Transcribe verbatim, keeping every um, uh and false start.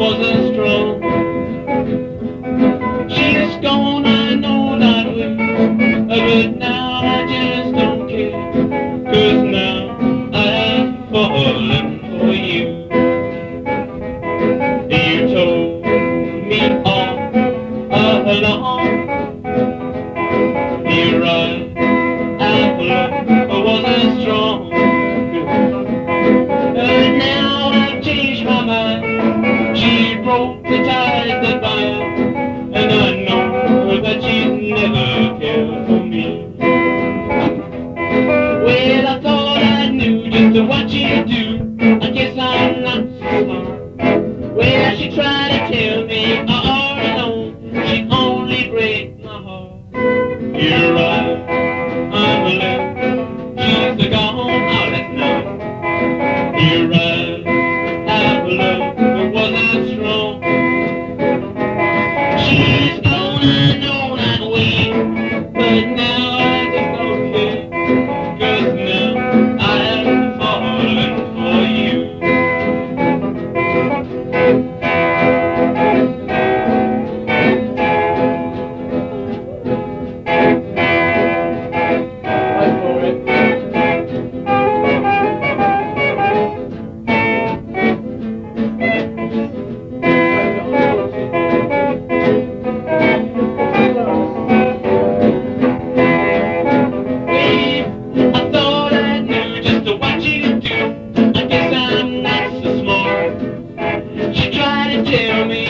wasn't strong. She's gone, I know that way, but now I just don't care, 'cause now I have fallen for you. You told me all along, you're right, our love wasn't strong. But now I've changed my mind. She broke the ties that bind, and I know that she'd never care for me. Well, I thought I knew just what she'd do. I guess I'm not so smart. Well, she tried to tell me I already know. She only breaks my heart. You're right, I'm alone. She's gone, oh, let's know. You're right, our love wasn't strong. She's gone, I know that way, but now I just don't care, 'cause now I have fallen for you. Wait for it. I thought I knew just what you do. I guess I'm not so smart. She tried to tell me